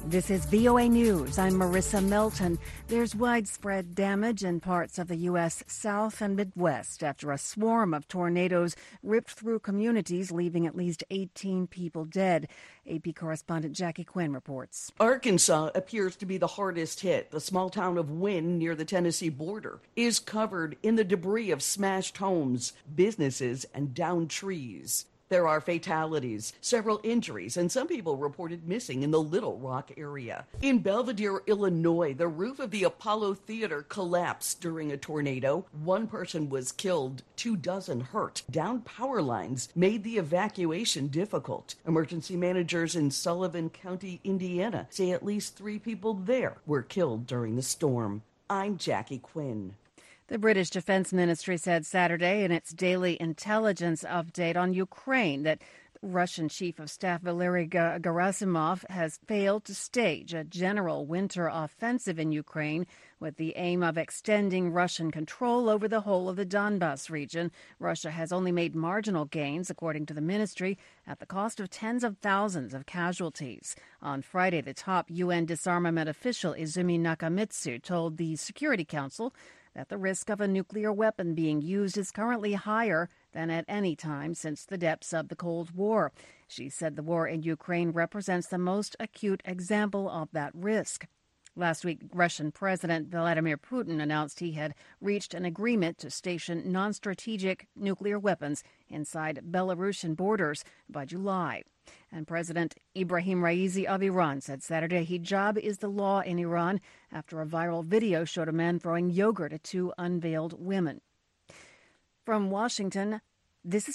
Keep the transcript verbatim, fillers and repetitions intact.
This is V O A News. I'm Marissa Melton. There's widespread damage in parts of the U S South and Midwest after a swarm of tornadoes ripped through communities, leaving at least eighteen people dead. A P correspondent Jackie Quinn reports. Arkansas appears to be the hardest hit. The small town of Wynne, near the Tennessee border, is covered in the debris of smashed homes, businesses, and downed trees. There are fatalities, several injuries, and some people reported missing in the Little Rock area. In Belvidere, Illinois, the roof of the Apollo Theater collapsed during a tornado. One person was killed, two dozen hurt. Downed power lines made the evacuation difficult. Emergency managers in Sullivan County, Indiana, say at least three people there were killed during the storm. I'm Jackie Quinn. The British Defense Ministry said Saturday in its daily intelligence update on Ukraine that Russian Chief of Staff Valery Gerasimov has failed to stage a general winter offensive in Ukraine with the aim of extending Russian control over the whole of the Donbas region. Russia has only made marginal gains, according to the ministry, at the cost of tens of thousands of casualties. On Friday, the top U N disarmament official Izumi Nakamitsu told the Security Council that the risk of a nuclear weapon being used is currently higher than at any time since the depths of the Cold War. She said the war in Ukraine represents the most acute example of that risk. Last week, Russian President Vladimir Putin announced he had reached an agreement to station non-strategic nuclear weapons inside Belarusian borders by July. And President Ibrahim Raisi of Iran said Saturday hijab is the law in Iran after a viral video showed a man throwing yogurt at two unveiled women. From Washington, this is